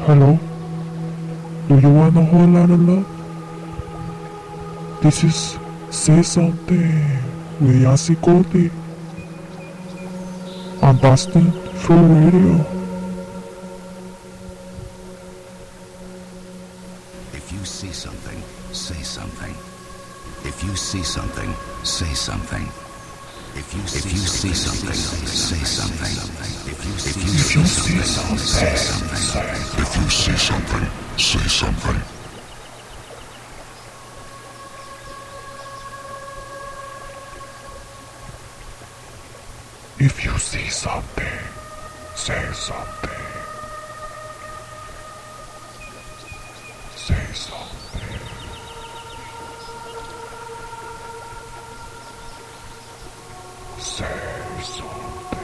Hello? Do you want a whole lot of love? This is Say Something with Yasi Cody on Boston Free Radio. If you see something, say something. If you see something, say something. If you see something, say something. If you see something, say something. If you see something, say something. If you see something, say something. Say something. Say something.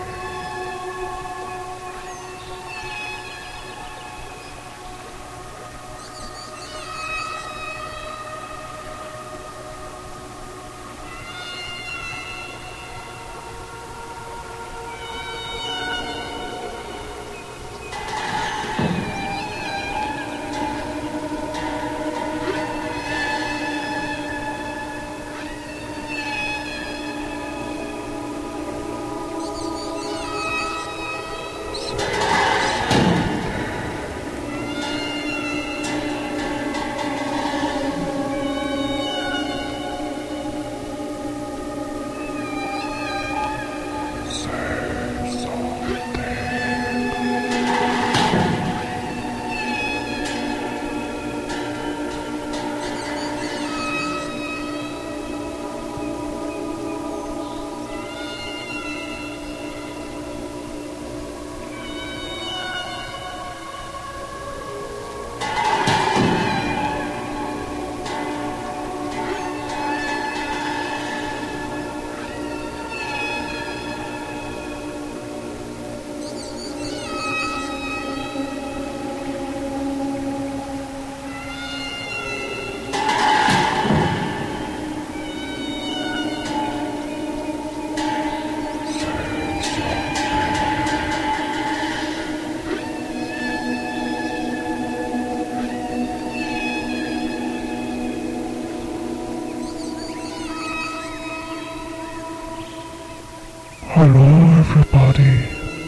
Hello everybody.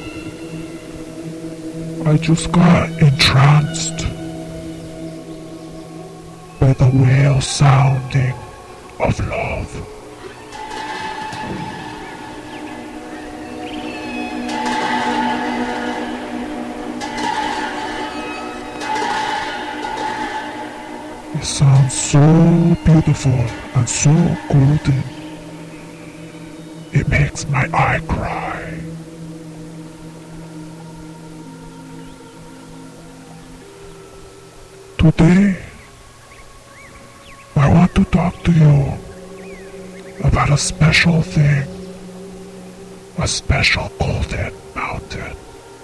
I just got entranced by the whale sounding of love. It sounds so beautiful and so golden. It makes my eye cry. Today, I want to talk to you about a special thing, a special golden mountain.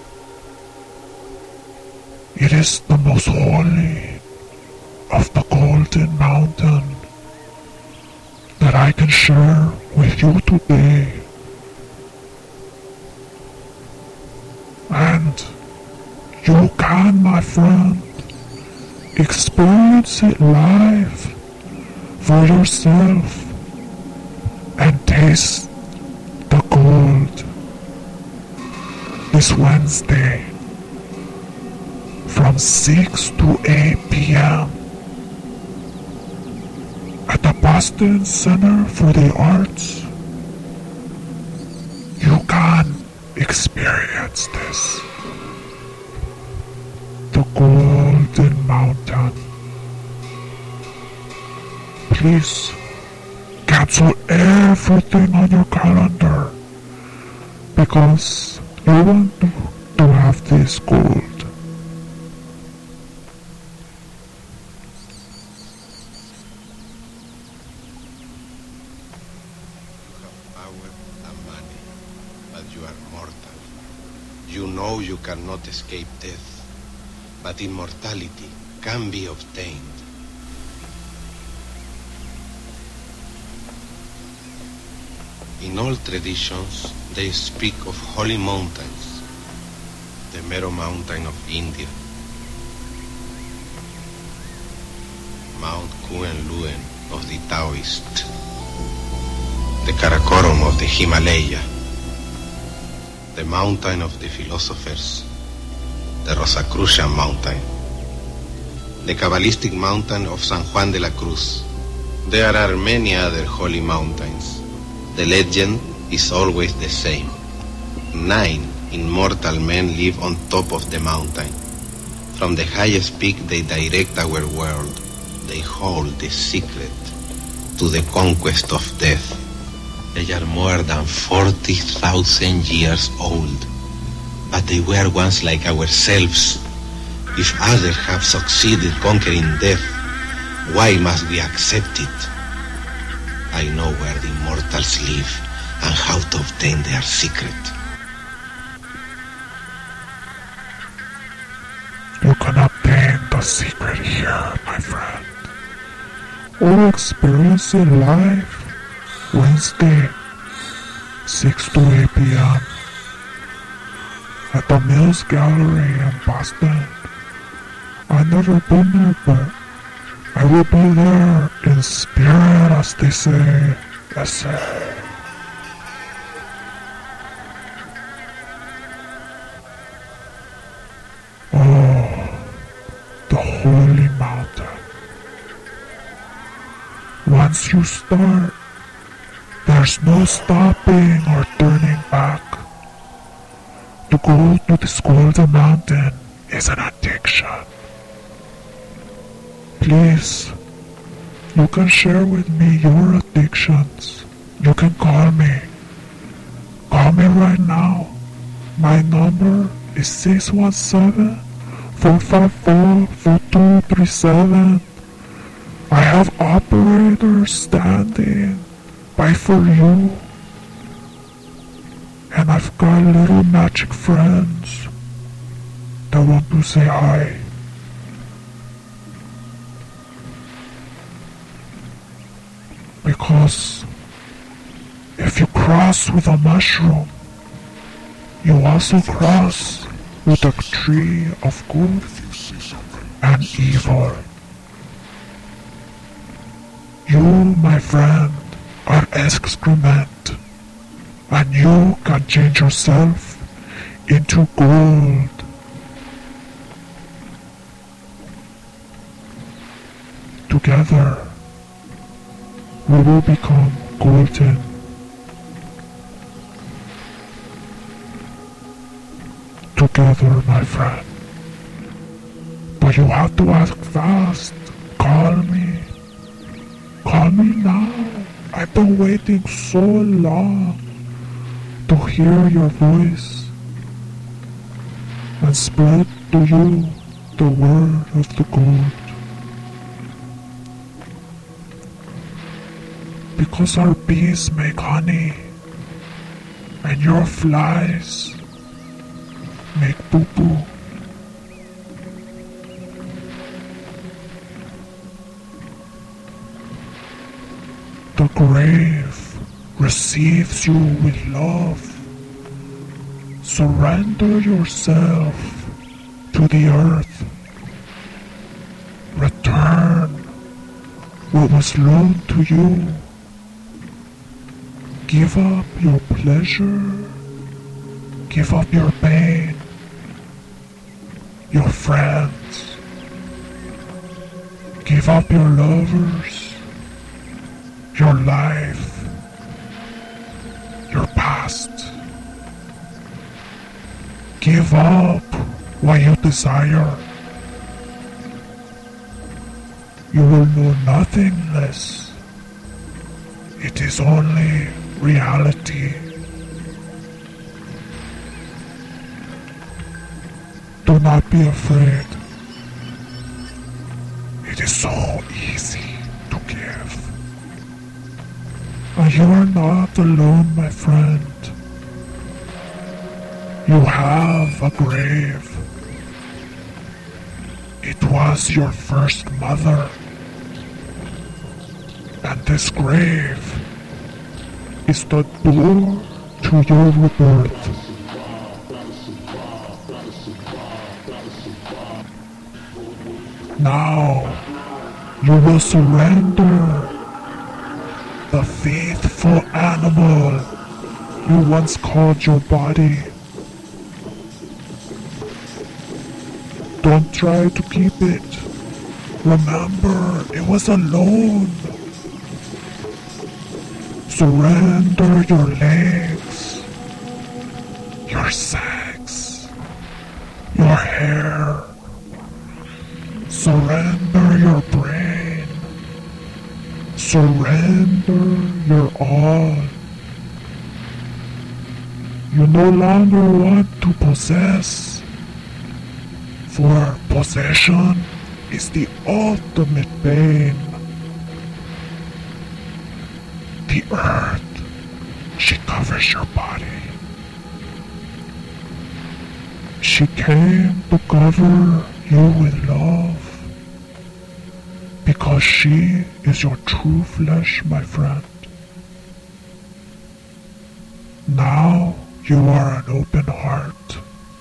It is the most holy of the golden mountain that I can share with you today. And you can, my friend, experience it live for yourself and taste the gold this Wednesday from 6 to 8 p.m. at the Boston Center for the Arts. You can experience this. The Golden Mountain. Please cancel everything on your calendar because you want to have this gold. You know you cannot escape death, but immortality can be obtained. In all traditions, they speak of holy mountains, the Meru Mountain of India, Kuen Luen of the Taoist, the Karakorum of the Himalaya, the mountain of the philosophers, the Rosacrucian mountain, the Kabbalistic mountain of San Juan de la Cruz. There are many other holy mountains. The legend is always the same. 9 immortal men live on top of the mountain. From the highest peak they direct our world. They hold the secret to the conquest of death. They are more than 40,000 years old, but they were once like ourselves. If others have succeeded conquering death, why must we accept it? I know where the immortals live and how to obtain their secret. You can obtain the secret here, my friend. Or experience it live Wednesday, 6 to 8 p.m. at the Mills Gallery in Boston. I've never been there, but I will be there in spirit, as they say. Yes, sir. Oh, the holy mountain. Once you start, there's no stopping or turning back. To go to this golden mountain is an addiction. Please, you can share with me your addictions. You can call me. Call me right now. My number is 617-454-4237. I have operators standing by for you. And I've got little magic friends that want to say hi. Because if you cross with a mushroom, you also cross with a tree of good and evil. You, my friend, are excrement, and you can change yourself into gold. Together, we will become golden. Together, my friend. But you have to ask fast. Call me. Call me now. I've been waiting so long to hear your voice and spread to you the word of the gold. Because our bees make honey and your flies make poo-poo. The grave receives you with love. Surrender yourself to the earth. Return what was loaned to you. Give up your pleasure. Give up your pain. Your friends. Give up your lovers. Your life. Your past. Give up what you desire. You will know nothing less. It is only reality. Do not be afraid. It is so easy to give. And you are not alone, my friend. You have a grave. It was your first mother. And this grave is the door to your rebirth. Now, You will surrender. The faithful animal you once called your body. Don't try to keep it. Remember, it was alone. Surrender your legs, your sex, your hair. Surrender your brain. Surrender your all. You no longer want to possess, for possession is the ultimate pain. The earth, she covers your body. She came to cover you with love, because she is your true flesh, my friend. Now you are an open heart,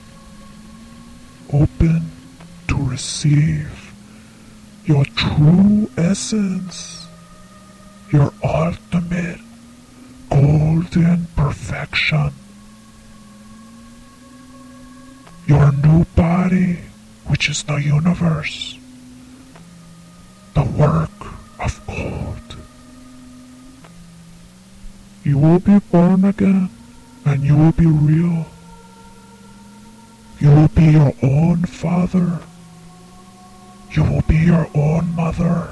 open to receive your true essence, your ultimate golden perfection, your new body, which is the universe, the work of gold. You will be born again, and you will be real. You will be your own father. You will be your own mother.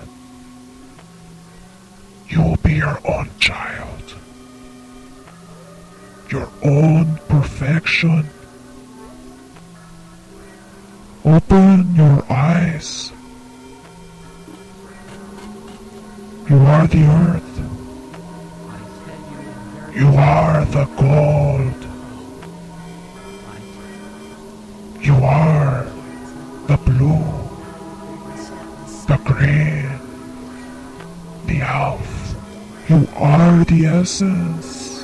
You will be your own child. Your own perfection. Open your eyes. You are the earth. You are the gold. You are the blue, the green, the elf. You are the essence.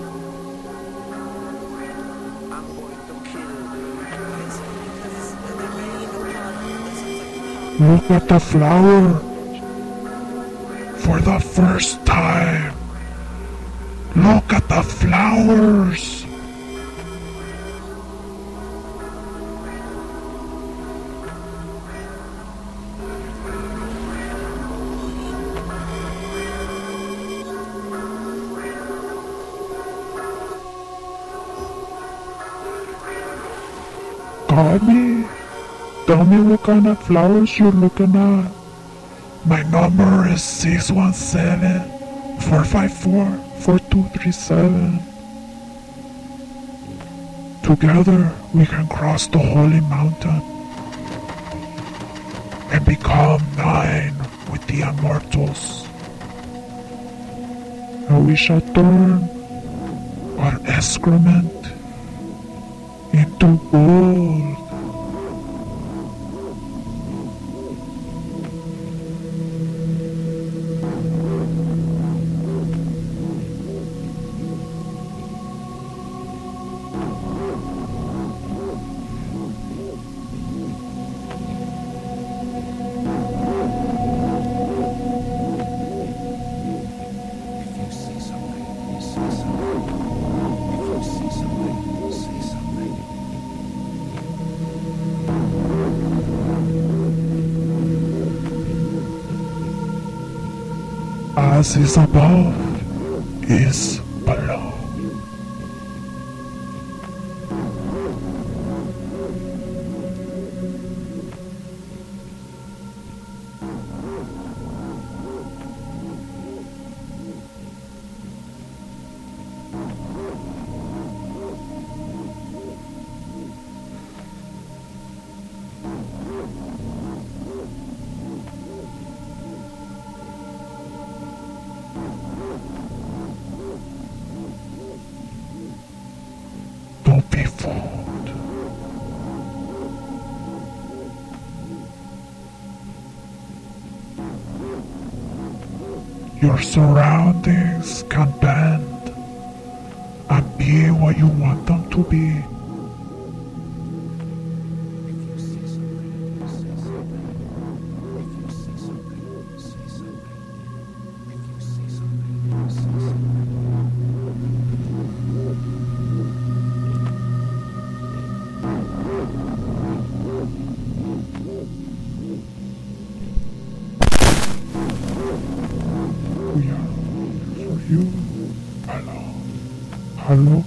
Look at the flower. For the first time, look at the flowers. Call me. Tell me what kind of flowers you're looking at. My number is 617-454-4237. Together we can cross the holy mountain and become nine with the immortals. And we shall turn our excrement into gold. As is above, is below. Don't be fooled. Your surroundings can bend and be what you want them to be. Hello?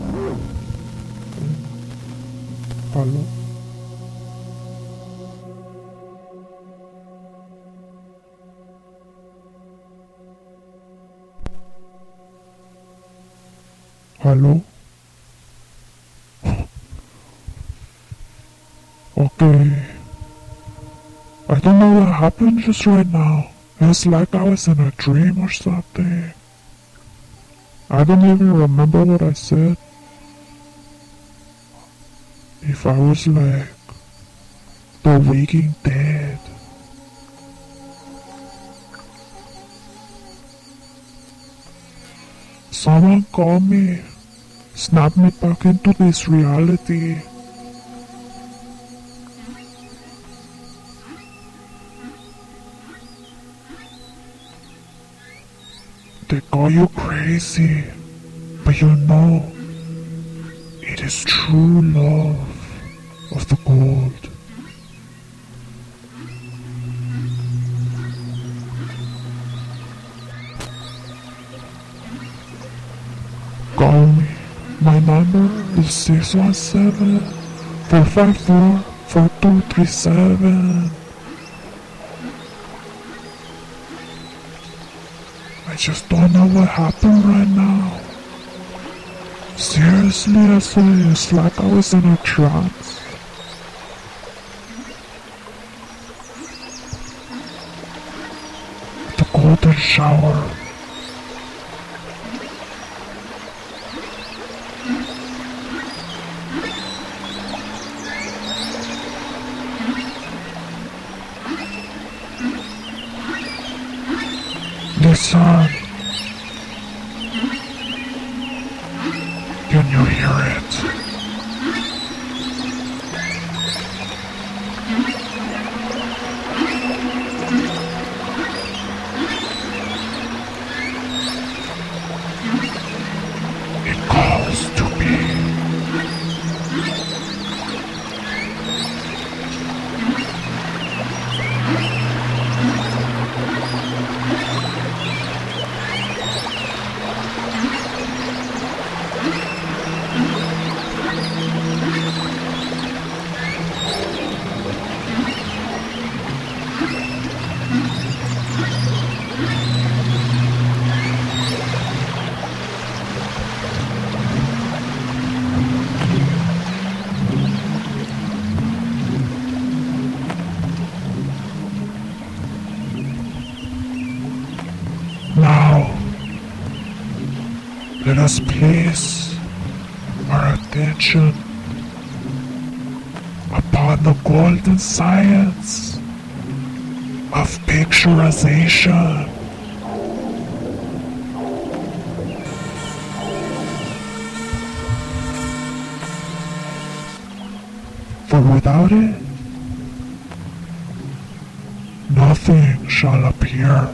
Hello? Hello? Okay. I don't know what happened just right now. It's like I was in a dream or something. I don't even remember what I said. If I was like the Waking Dead. Someone call me. Snap me back into this reality. They call you crazy, but you know it is true love of the gold. Call me. My number is 617-454-4237. I just don't know what happened right now. Seriously, I say it's like I was in a trance. The golden shower. Listen. Can you hear it? It calls to me. Now, let us place our attention upon the golden science of picturization. For without it, nothing shall appear.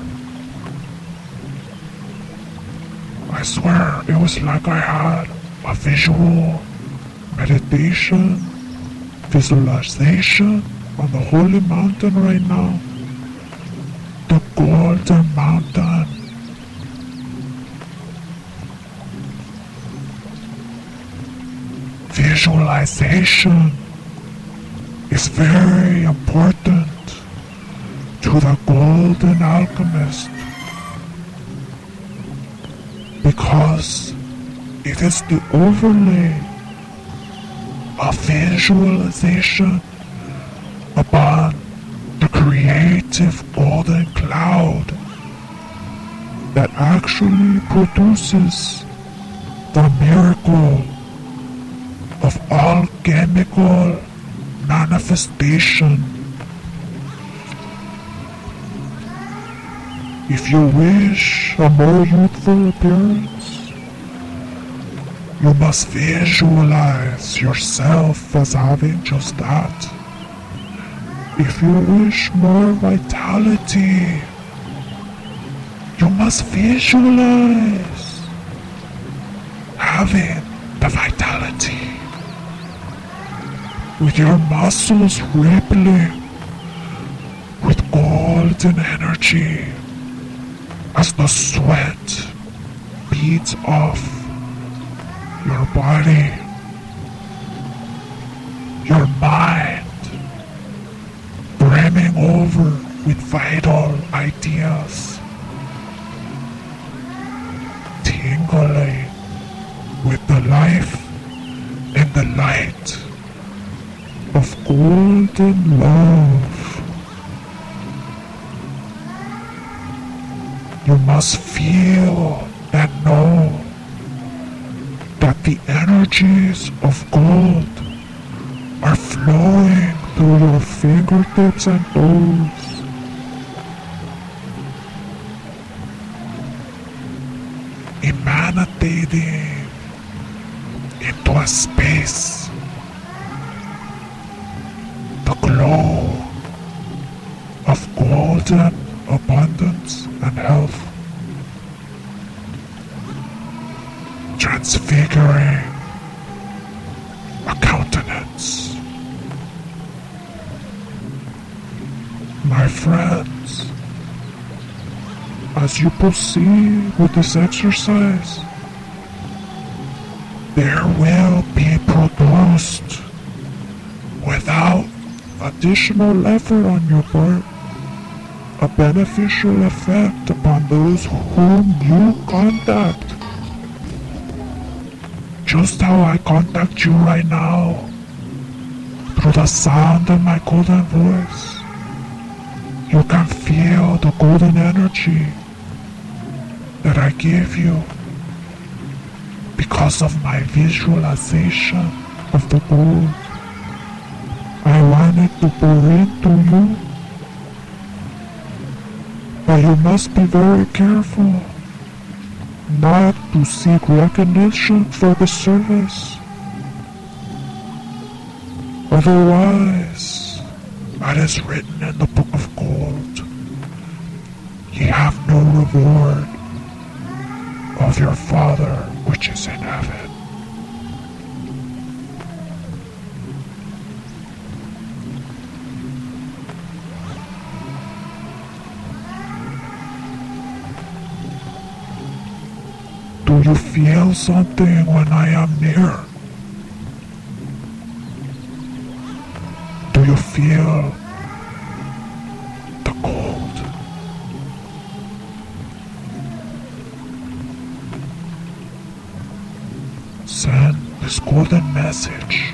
I swear it was like I had a visual meditation, visualization on the holy mountain right now. The golden mountain. Visualization is very important to the golden alchemist, because it is the overlay of visualization upon the creative golden cloud that actually produces the miracle of alchemical manifestation. If you wish a more youthful appearance, you must visualize yourself as having just that. If you wish more vitality, you must visualize having the vitality with your muscles rippling with golden energy as the sweat beads off your body, your mind, brimming over with vital ideas, tingling with the life and the light of golden love. You must feel and know that the energies of gold are flowing through your fingertips and toes. Emanating into a space, the glow of golden abundance and health, transfiguring a countenance. My friends, as you proceed with this exercise, there will be produced, without additional effort on your part, a beneficial effect upon those whom you contact. Just how I contact you right now, through the sound of my golden voice. You can feel the golden energy that I give you because of my visualization of the gold. I wanted to pour into you, but you must be very careful not to seek recognition for the service. Otherwise, as is written in the Book of Gold, ye have no reward of your Father which is in heaven. Do you feel something when I am near? Do you feel the cold? Send this golden message.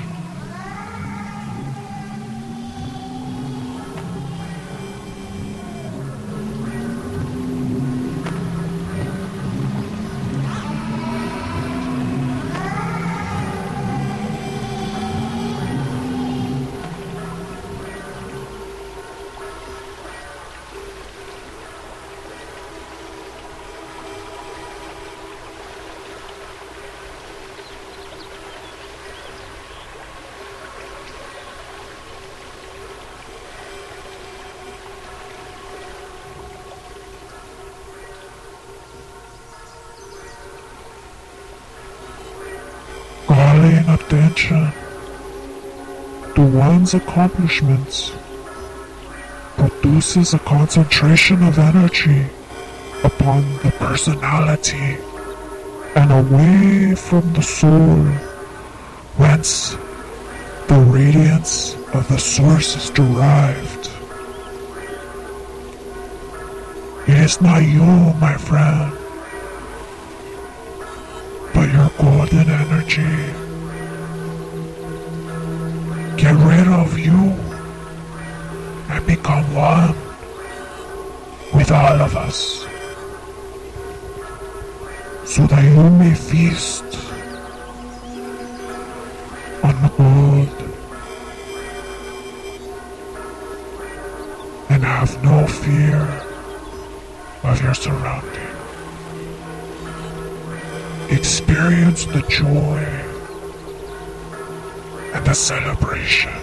Calling attention to one's accomplishments produces a concentration of energy upon the personality and away from the soul, whence the radiance of the source is derived. It is not you, my friend, but your golden energy. Get rid of you and become one with all of us, so that you may feast on the gold and have no fear of your surroundings. Experience the joy and the celebration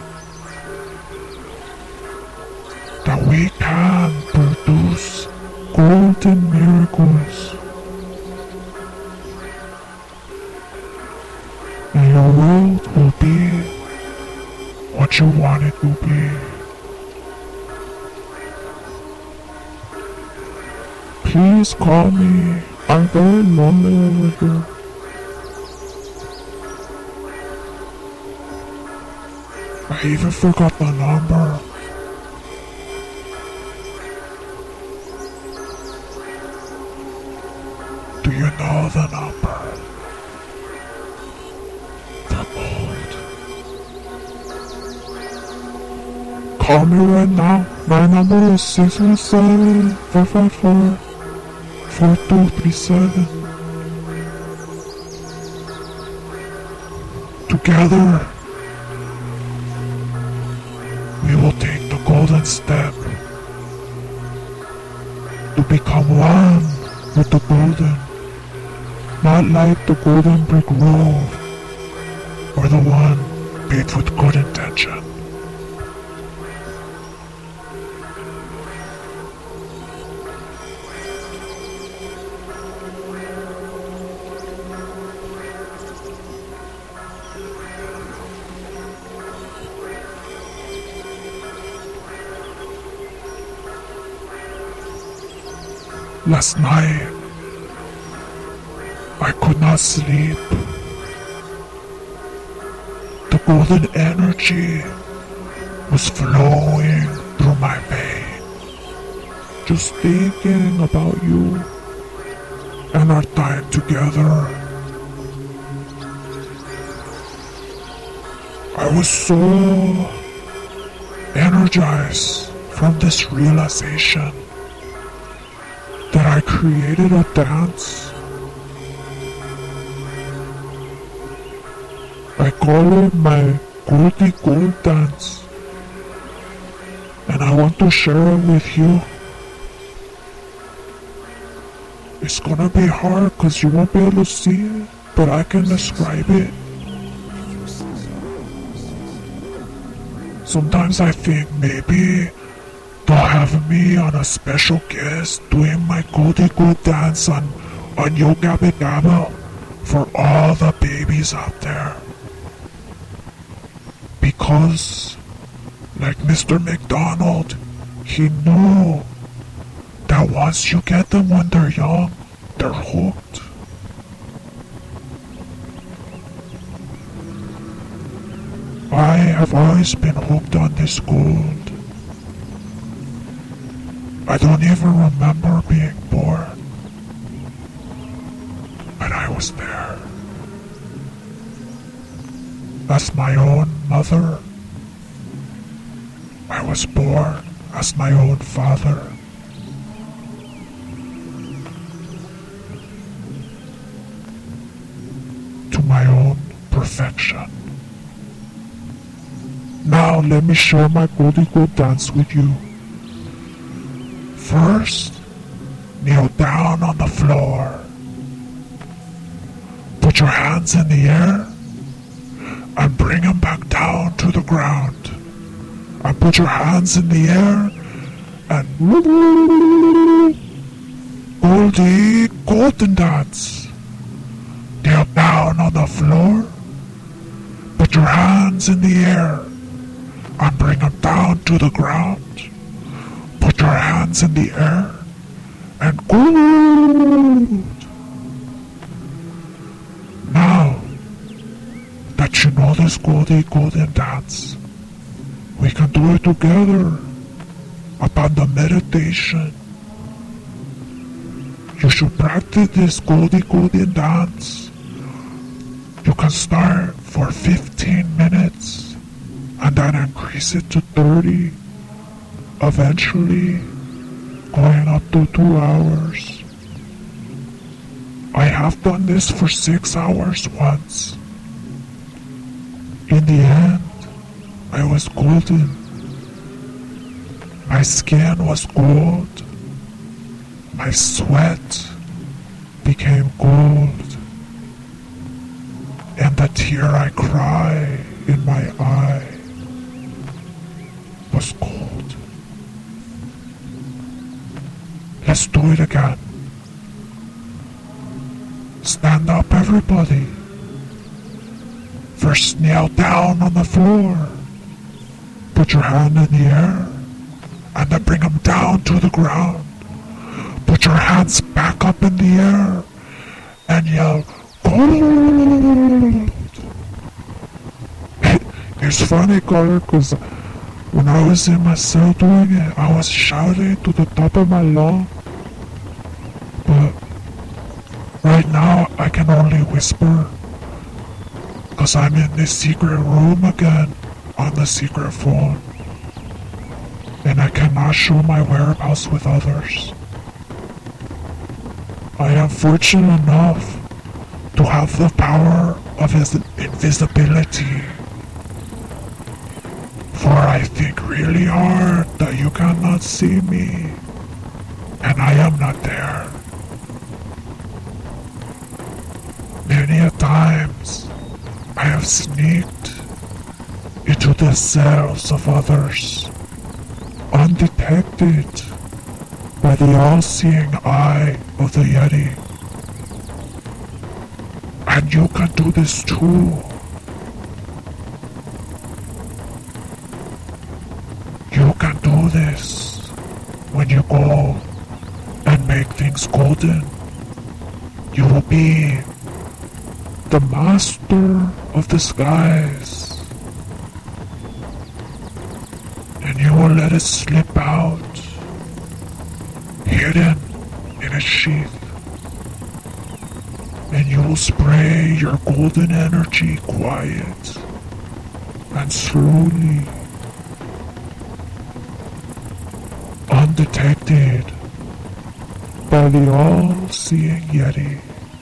that we can produce golden miracles, and your world will be what you want it to be. Please call me. I'm very lonely over here. I even forgot the number. Do you know the number? The gold. Call me right now. My number is 617-554-4237. Together, we will take the golden step to become one with the golden, not like the golden brick road or the one made with good intention. Last night, I could not sleep. The golden energy was flowing through my veins, just thinking about you and our time together. I was so energized from this realization that I created a dance. I call it my Goldie Gold dance, and I want to share it with you. It's gonna be hard because you won't be able to see it, but I can describe it. Sometimes I think maybe they'll have me on a special guest doing my Goldie Gold dance on Yo Gabba Gabba for all the babies out there. Because, like Mr. McDonald, he knew that once you get them when they're young, they're hooked. I have always been hooked on this gold. I don't even remember being born, but I was there. As my own mother, I was born as my own father. To my own perfection. Now let me share my Goldie Gold dance with you. First, kneel down on the floor. Put your hands in the air and bring them back down to the ground. And put your hands in the air and Goldie Golden dance. Kneel down on the floor. Put your hands in the air and bring them down to the ground. Put your hands in the air and gold. Now that you know this Goldie Golden dance, we can do it together upon the meditation. You should practice this Goldie Golden dance. You can start for 15 minutes and then increase it to 30. Eventually, going up to 2 hours. I have done this for 6 hours once. In the end, I was golden. My skin was gold. My sweat became gold. And the tear I cry in my eye was gold. Let's do it again. Stand up, everybody. First, kneel down on the floor. Put your hand in the air and then bring them down to the ground. Put your hands back up in the air and yell, gold. It's funny, Carter, because when I was in my cell doing it, I was shouting to the top of my lungs. But right now, I can only whisper. Because I'm in this secret room again on the secret phone. And I cannot show my whereabouts with others. I am fortunate enough to have the power of invisibility. For I think really hard that you cannot see me, and I am not there. Many a times I have sneaked into the cells of others, undetected by the all-seeing eye of the Yeti. And you can do this too. You can do this when you go and make things golden. You will be the master of the skies. And you will let it slip out, hidden in a sheath. And you will spray your golden energy quiet and slowly, undetected by the all-seeing Yeti.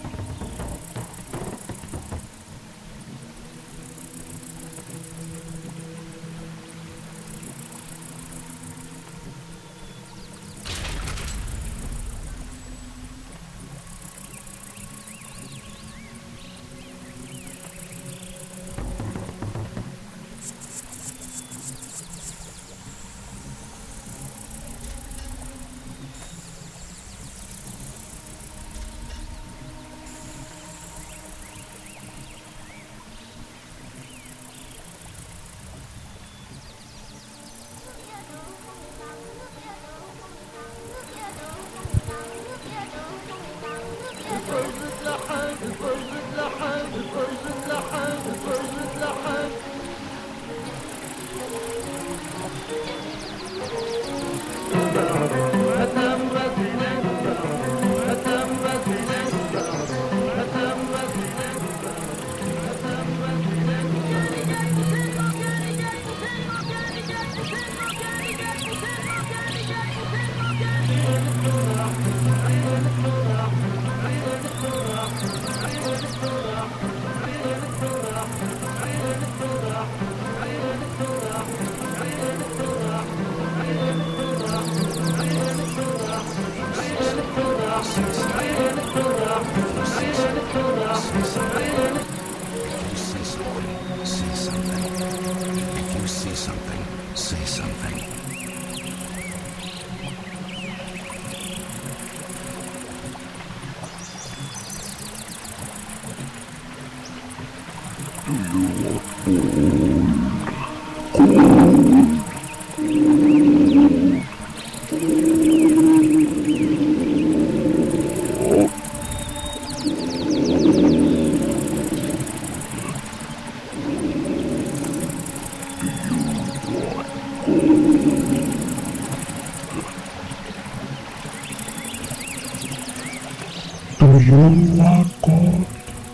Do you want gold?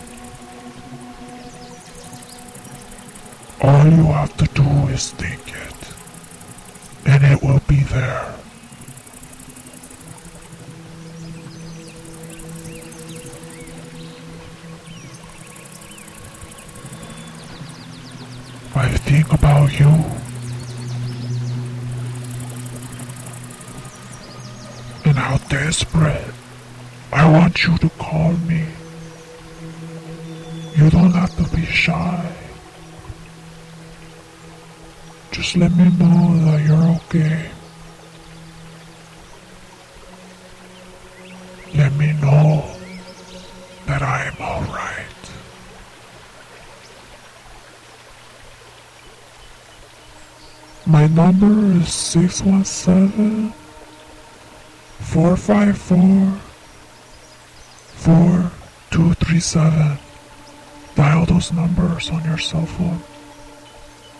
All you have to do is think it, and it will be there. I think about you. And how desperate I want you to call me. You don't have to be shy. Just let me know that you're okay. Let me know that I am alright. My number is 617-454-4237. Dial those numbers on your cell phone.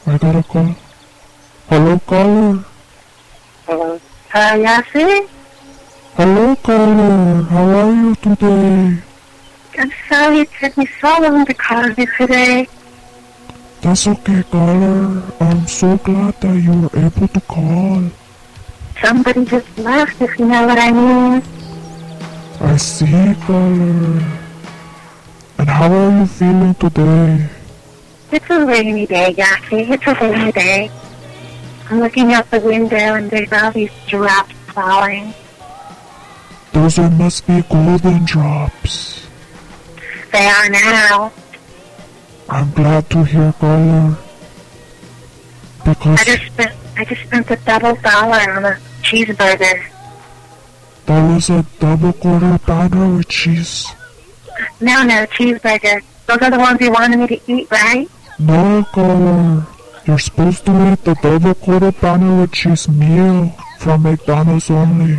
I got a call. Hello, caller. Hello. Yasi? Hello, caller. How are you today? I'm sorry it took me so long to call you today. That's okay, caller. I'm so glad that you were able to call. Somebody just left, if you know what I mean. I see, caller. And how are you feeling today? It's a rainy day, Yasi. It's a rainy day. I'm looking out the window and there's all these drops falling. Those must be golden drops. They are now. I'm glad to hear, caller. Because I just spent a $double on a cheeseburger. that was a double quarter pounder with cheese. No, cheeseburger. Those are the ones you wanted me to eat, right? No, caller. You're supposed to eat the double quarter pounder with cheese meal from McDonald's only.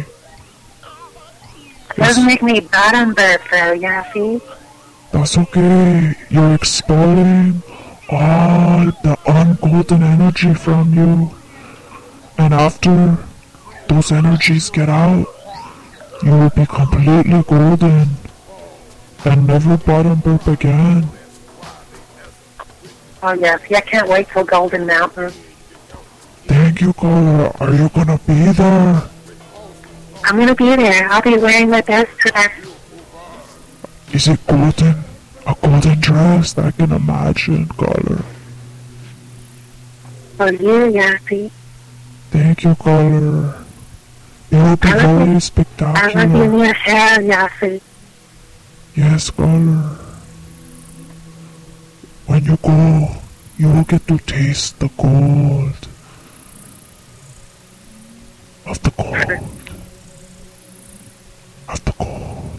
It doesn't make me bottom burp though, Yasi. That's okay. You're expelling all the ungolden energy from you. And after those energies get out, you will be completely golden and never bottom burp again. Oh, Yasi, I can't wait till Golden Mountain. Thank you, caller. Are you gonna be there? I'm gonna be there. I'll be wearing my best dress. Is it golden? A golden dress? I can imagine, caller. For you, Yasi. Thank you, caller. It will be very I love you spectacular. in your hair, Yasi. Yes, caller. When you go, you will get to taste the gold. Of the gold. Of the gold.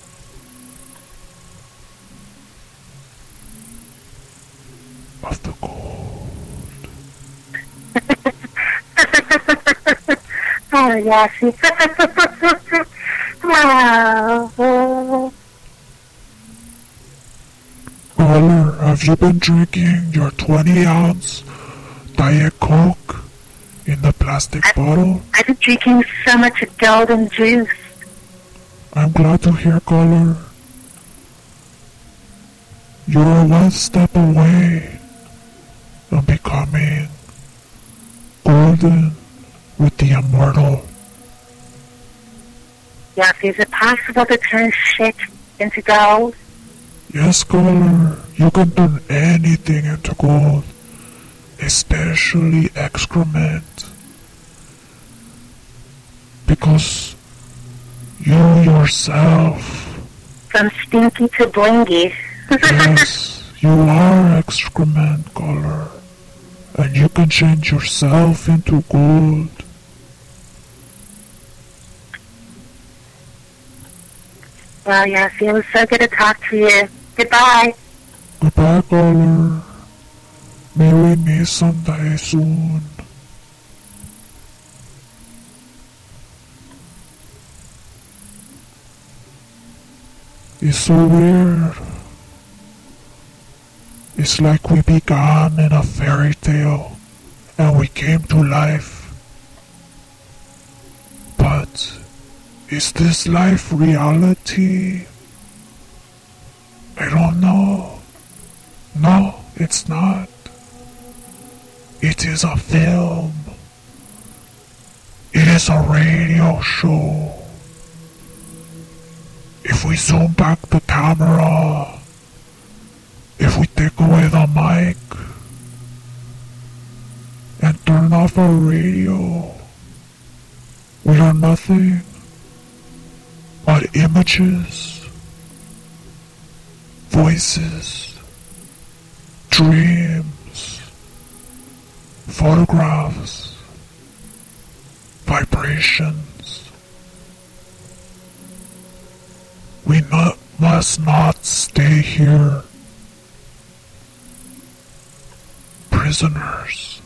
Of the gold. Oh, Yasi. Wow. Caller, have you been drinking your 20-ounce Diet Coke in the plastic bottle? I've been drinking so much golden juice. I'm glad to hear, caller. You're one step away from becoming golden with the immortal. Yasi, is it possible to turn shit into gold? Yes, caller, you can turn anything into gold, especially excrement. Because you yourself, From stinky to blingy. yes, you are excrement, caller, and you can change yourself into gold. Well, Yasi, it was so good to talk to you. Goodbye. Goodbye, caller. May we meet someday soon. It's so weird. It's like we began in a fairy tale and we came to life. But is this life reality? I don't know. No, it's not. It is a film. It is a radio show. If we zoom back the camera, if we take away the mic and turn off our radio, we are nothing but images, voices, dreams, photographs, vibrations. We must not stay here prisoners.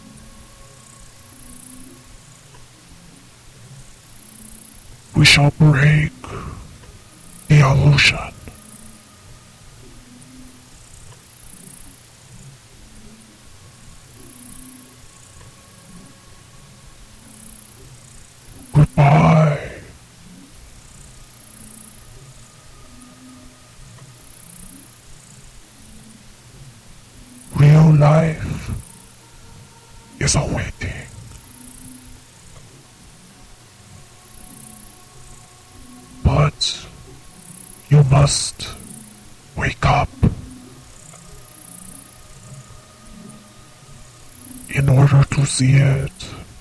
We shall break the illusion. life is awaiting. But you must wake up in order to see it.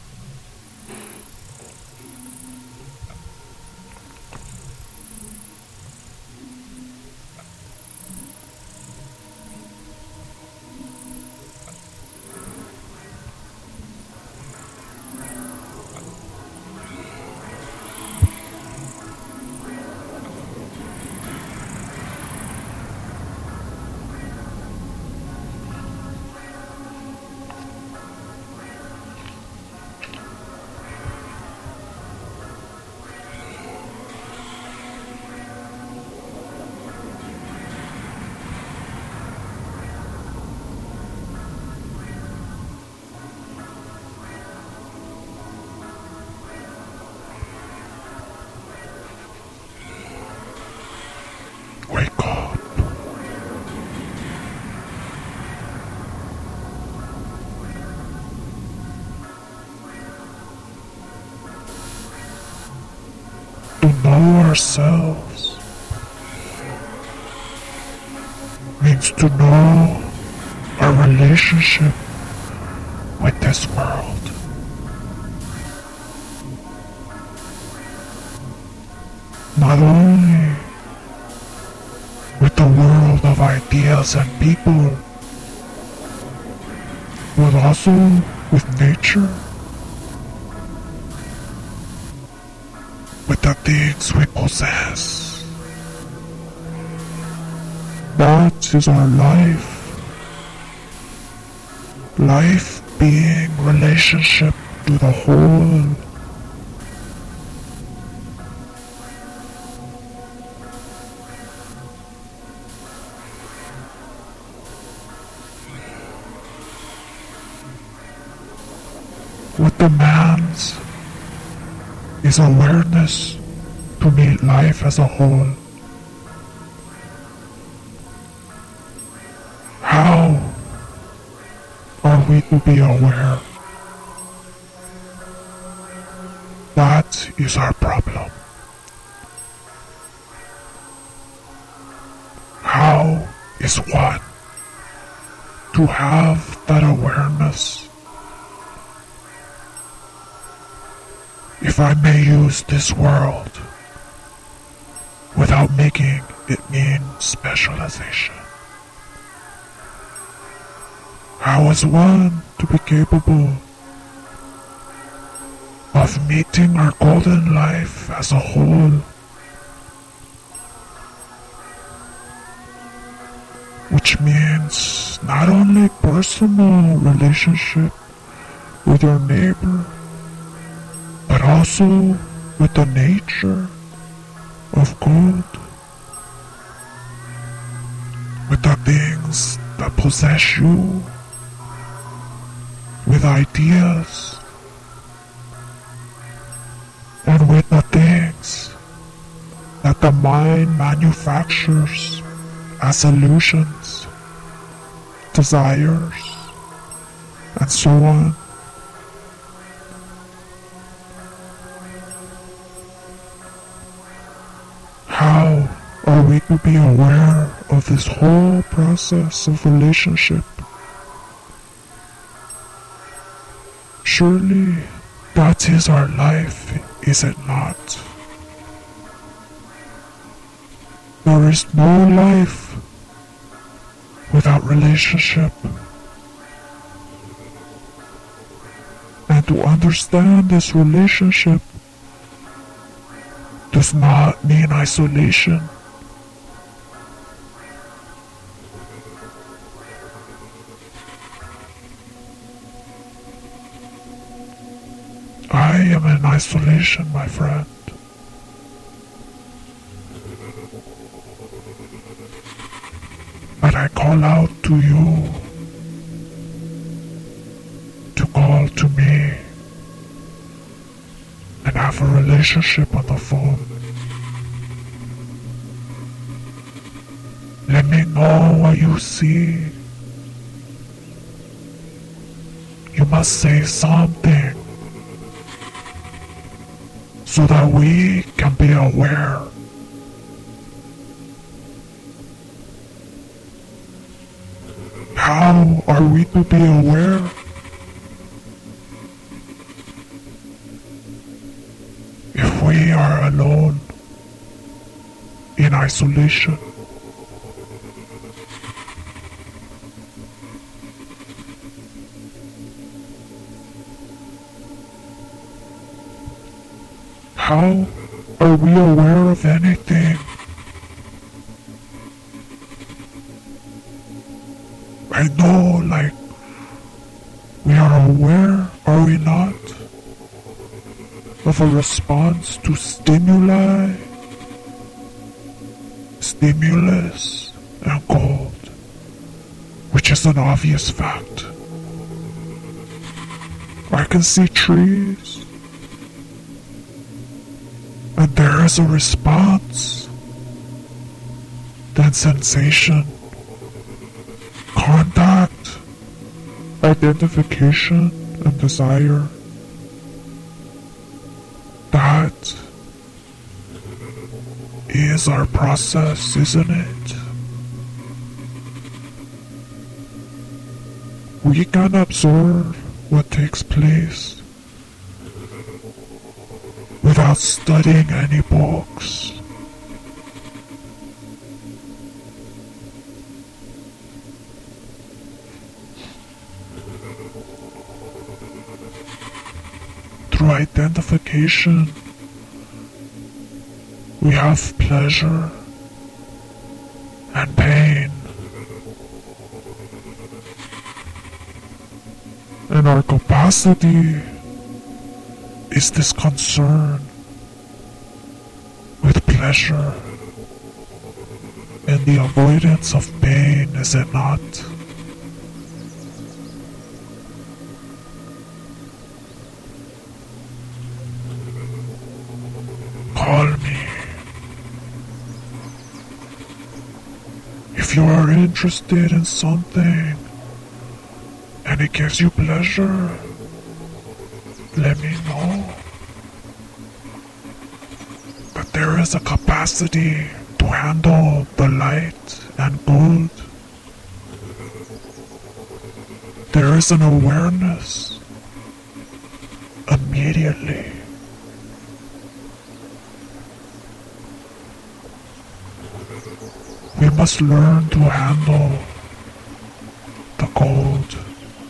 Wake up. To know ourselves means to know our relationship with this world. Not only with the world of ideas and people, but also with nature, with the things we possess. That is our life. Life being relationship to the whole. What demands is awareness to meet life as a whole. How are we to be aware? That is our problem. How is one to have that awareness? If I may use this world without making it mean specialization. How is one to be capable of meeting our golden life as a whole? Which means not only personal relationship with your neighbor, but also with the nature of God, with the things that possess you, with ideas, and with the things that the mind manufactures as illusions, desires, and so on. How are we to be aware of this whole process of relationship? Surely that is our life, is it not? There is no life without relationship. And to understand this relationship does not mean isolation. I am in isolation, my friend. But I call out to you to call to me and have a relationship on the phone. Let me know what you see. You must say something so that we can be aware. How are we to be aware? If we are alone, in isolation. How are we aware of anything? I know, like, we are aware, are we not, of a response to stimuli, stimulus, and cold, which is an obvious fact. I can see trees, and there is a response, then sensation, contact, identification, and desire. That is our process, isn't it? We can observe what takes place without studying any books. Through identification, we have pleasure and pain, and our capacity is this concern with pleasure and the avoidance of pain, is it not? Call me if you are interested in something and it gives you pleasure. Let me know. But there is a capacity to handle the light and good. There is an awareness immediately. We must learn to handle the cold.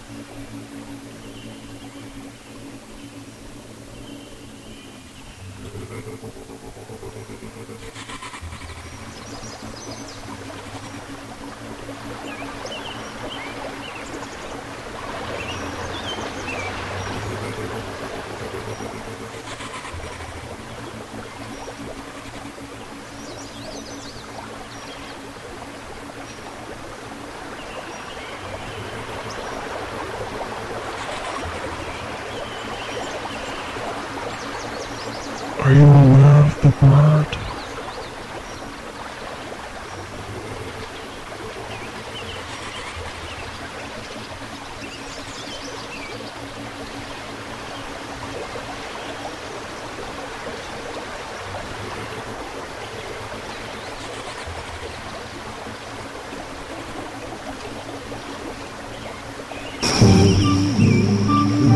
Are you aware of the bird?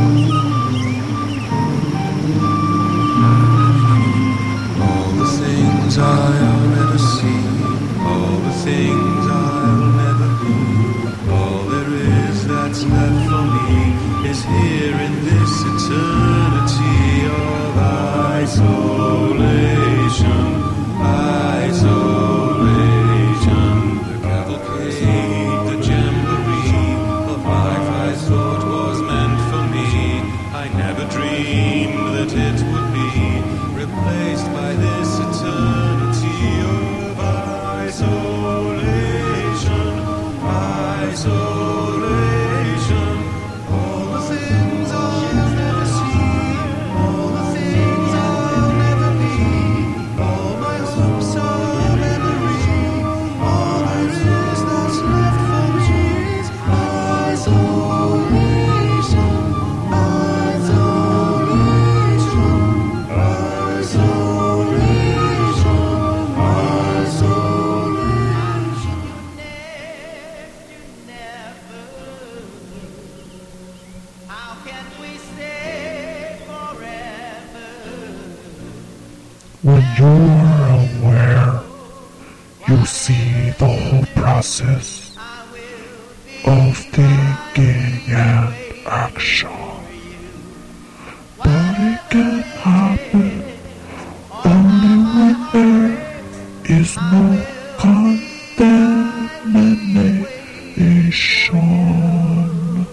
All the same. When you are aware, you see the whole process of thinking and action. But it can happen only when there is no condemnation.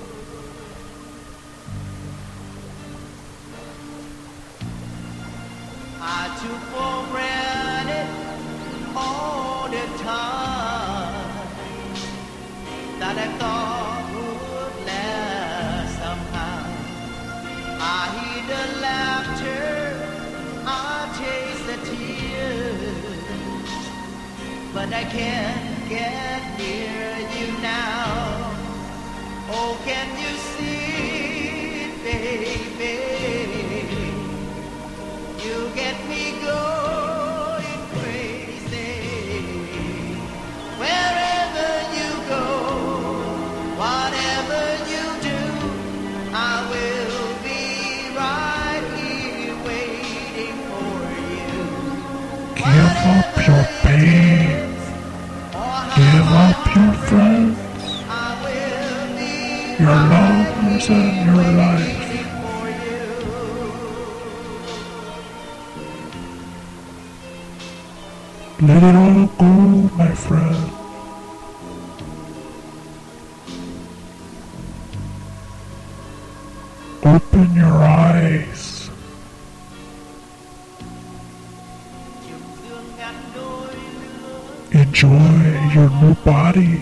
I took for granted all the time that I thought would last somehow. I hear the laughter, I taste the tears, but I can't get near you now. Oh, can you see it, baby? You get me going crazy. Wherever you go, whatever you do, I will be right here waiting for you. Give up your pain. Give up your friends, I will be your lovers, and your life. for you. Let it all go, my friend. Open your eyes. Enjoy your new body.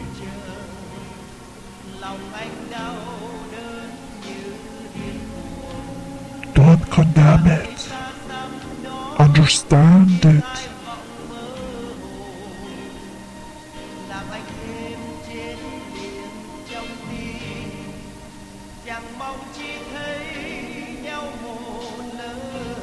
Don't condemn it. Understand it. Chẳng mong chỉ thấy nhau một lần,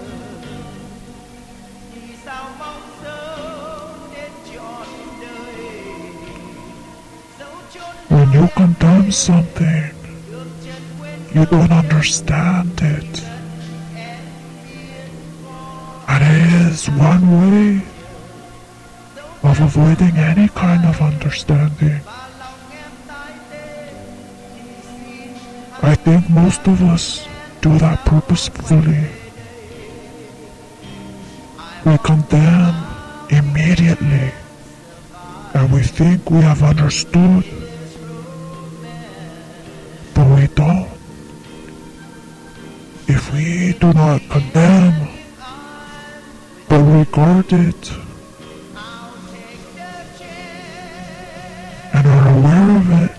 thì sao mong sớm đến trọn đời, dấu chôn When you condemn something, you don't understand it. And it is one way of avoiding any kind of understanding. I think most of us do that purposefully. We condemn immediately, and we think we have understood, but we don't. If we do not condemn, but regard it, and are aware of it,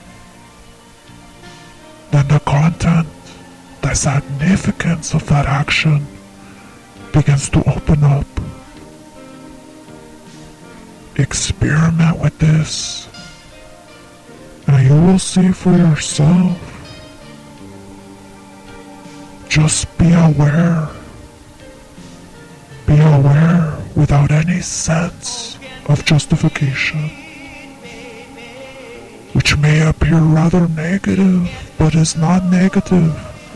then the content, the significance of that action begins to open up. Experiment with this, and you will see for yourself. Just be aware. Be aware without any sense of justification, which may appear rather negative, but is not negative.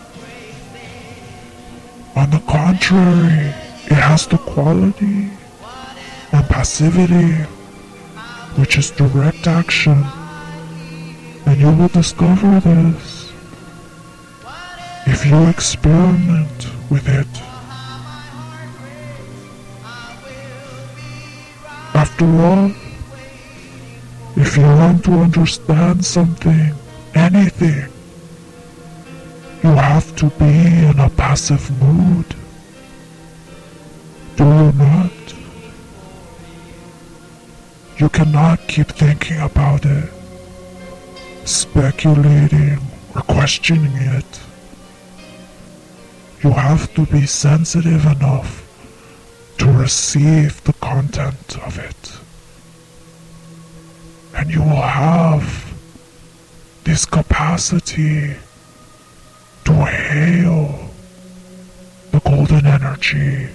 On the contrary, it has the quality and passivity, which is direct action, and you will discover this if you experiment with it. After all, if you want to understand something, anything, you have to be in a passive mood. Do you not? You cannot keep thinking about it, speculating or questioning it. You have to be sensitive enough to receive the content of it. And you will have this capacity to hail the golden energy.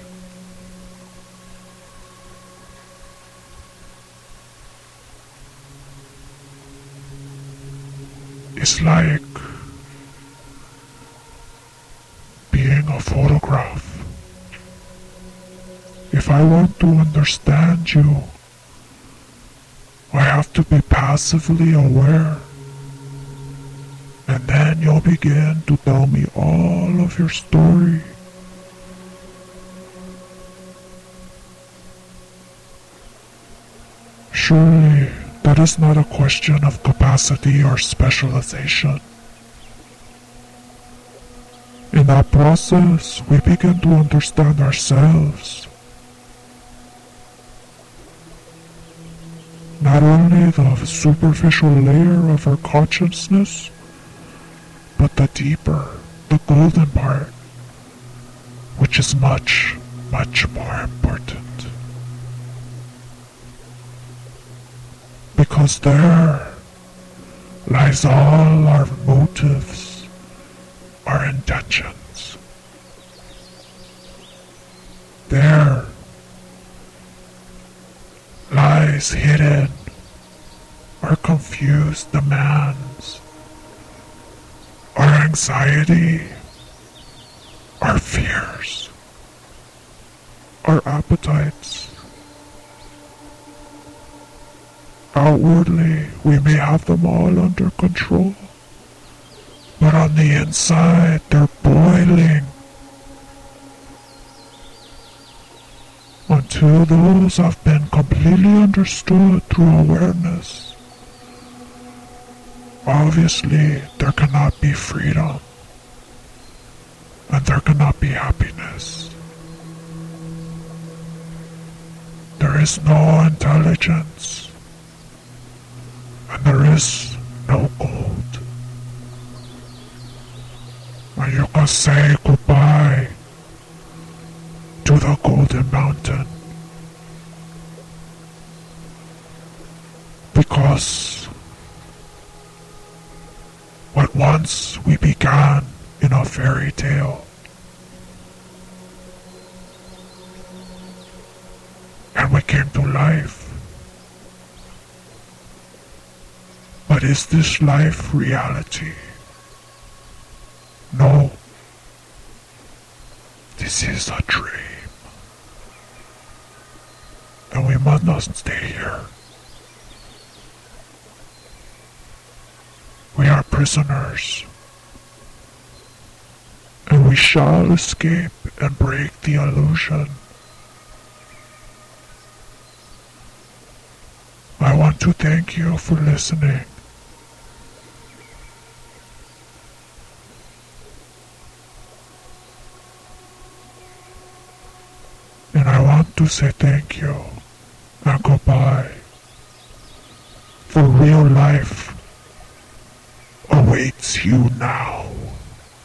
It's like a photograph. If I want to understand you, I have to be passively aware. And then you'll begin to tell me all of your story. Surely, that is not a question of capacity or specialization. In that process, we begin to understand ourselves. Not only the superficial layer of our consciousness, but the deeper, the golden part, which is much, much more important. Because there lies all our motives, our intentions. There lies hidden our confused demands, our anxiety, our fears, our appetites. Outwardly, we may have them all under control, but on the inside, they're boiling. Until those have been completely understood through awareness, obviously there cannot be freedom, and there cannot be happiness. There is no intelligence, and there is no gold. And you can say goodbye to the Golden Mountain. Because what once we began in a fairy tale, and we came to life. But is this life reality? No. This is a dream. And we must not stay here. We are prisoners. And we shall escape and break the illusion. I want to thank you for listening. And I want to say thank you and goodbye. For real life awaits you now.